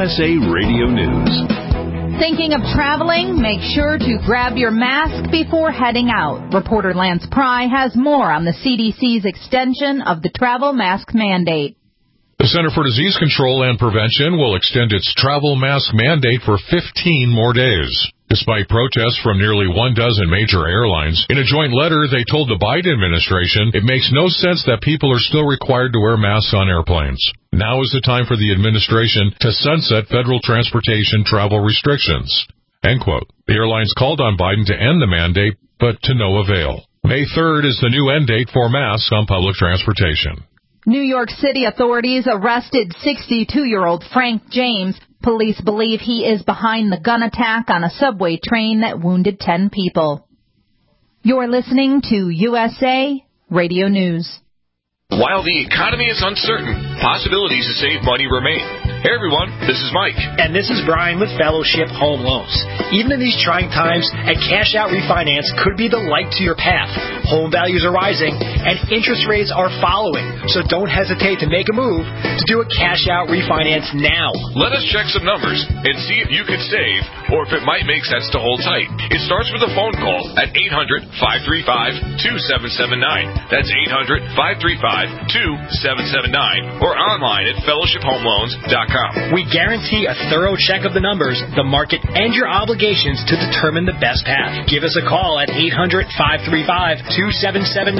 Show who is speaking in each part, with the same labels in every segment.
Speaker 1: USA Radio News.
Speaker 2: Thinking of traveling? Make sure to grab your mask before heading out. Reporter Lance Pry has more on the CDC's extension of the travel mask mandate.
Speaker 3: The Center for Disease Control and Prevention will extend its travel mask mandate for 15 more days. Despite protests from nearly 12 major airlines, in a joint letter they told the Biden administration it makes no sense that people are still required to wear masks on airplanes. Now is the time for the administration to sunset federal transportation travel restrictions. End quote. The airlines called on Biden to end the mandate, but to no avail. May 3rd is the new end date for masks on public transportation.
Speaker 2: New York City authorities arrested 62-year-old Frank James. Police believe he is behind the gun attack on a subway train that wounded 10 people. You're listening to USA Radio News.
Speaker 4: While the economy is uncertain, possibilities to save money remain. Hey everyone, this is Mike.
Speaker 5: And this is Brian with Fellowship Home Loans. Even in these trying times, a cash-out refinance could be the light to your path. Home values are rising, and interest rates are following. So don't hesitate to make a move to do a cash-out refinance now.
Speaker 4: Let us check some numbers and see if you could save or if it might make sense to hold tight. It starts with a phone call at 800-535-2779. That's 800-535-2779 or online at fellowshiphomeloans.com.
Speaker 5: We guarantee a thorough check of the numbers, the market, and your obligations to determine the best path. Give us a call at 800-535-2779,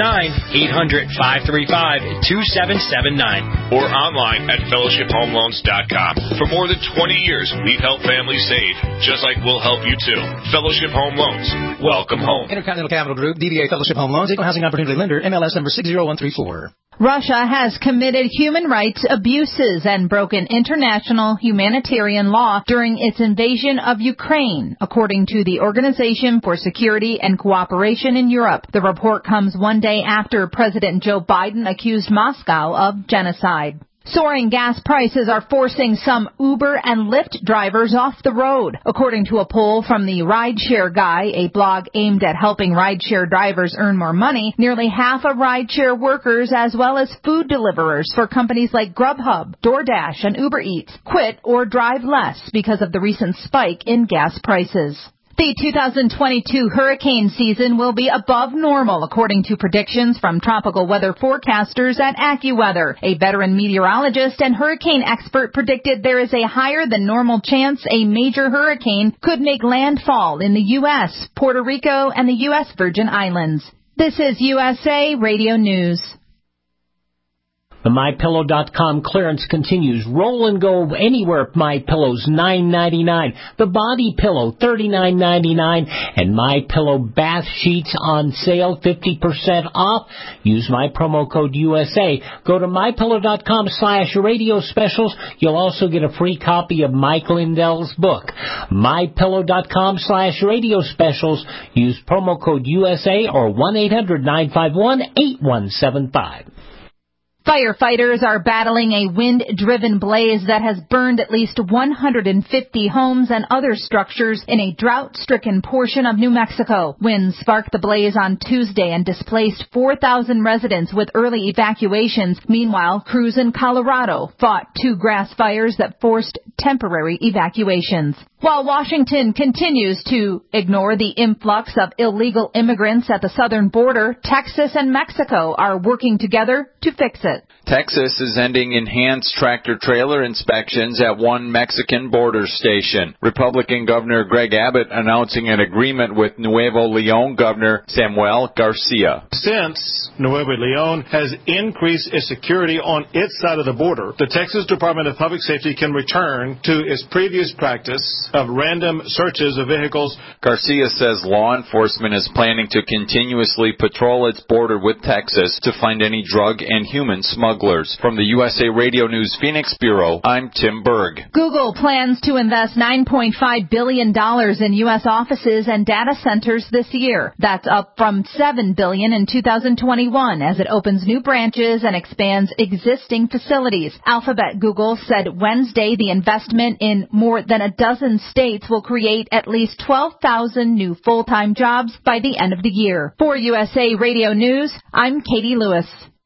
Speaker 5: 800-535-2779.
Speaker 4: Or online at fellowshiphomeloans.com. For more than 20 years, we've helped families save, just like we'll help you too. Fellowship Home Loans. Welcome home.
Speaker 6: Intercontinental Capital Group, DBA Fellowship Home Loans, Equal Housing Opportunity Lender, MLS number 60134.
Speaker 2: Russia has committed human rights abuses and broken international humanitarian law during its invasion of Ukraine, according to the Organization for Security and Cooperation in Europe. The report comes one day after President Joe Biden accused Moscow of genocide. Soaring gas prices are forcing some Uber and Lyft drivers off the road. According to a poll from the Rideshare Guy, a blog aimed at helping rideshare drivers earn more money, nearly half of rideshare workers as well as food deliverers for companies like Grubhub, DoorDash, and Uber Eats quit or drive less because of the recent spike in gas prices. The 2022 hurricane season will be above normal, according to predictions from tropical weather forecasters at AccuWeather. A veteran meteorologist and hurricane expert predicted there is a higher than normal chance a major hurricane could make landfall in the U.S., Puerto Rico, and the U.S. Virgin Islands. This is USA Radio News.
Speaker 7: The MyPillow.com clearance continues. Roll and go anywhere. MyPillow's $9.99. The Body Pillow $39.99, and MyPillow bath sheets on sale 50% off. Use my promo code USA. Go to MyPillow.com/radio specials. You'll also get a free copy of Mike Lindell's book. MyPillow.com/radio specials. Use promo code USA or 1-800-951-8175.
Speaker 2: Firefighters are battling a wind-driven blaze that has burned at least 150 homes and other structures in a drought-stricken portion of New Mexico. Winds sparked the blaze on Tuesday and displaced 4,000 residents with early evacuations. Meanwhile, crews in Colorado fought 2 grass fires that forced temporary evacuations. While Washington continues to ignore the influx of illegal immigrants at the southern border, Texas and Mexico are working together to fix it.
Speaker 8: Texas is ending enhanced tractor-trailer inspections at one Mexican border station. Republican Governor Greg Abbott announcing an agreement with Nuevo León Governor Samuel Garcia.
Speaker 9: Since Nuevo León has increased its security on its side of the border, the Texas Department of Public Safety can return to its previous practice of random searches of vehicles.
Speaker 8: Garcia says law enforcement is planning to continuously patrol its border with Texas to find any drug and human smugglers. From the USA Radio News Phoenix Bureau, I'm Tim Berg.
Speaker 2: Google plans to invest $9.5 billion in U.S. offices and data centers this year. That's up from $7 billion in 2021 as it opens new branches and expands existing facilities. Alphabet Google said Wednesday the investment in more than a dozen states will create at least 12,000 new full-time jobs by the end of the year. For USA Radio News, I'm Katie Lewis.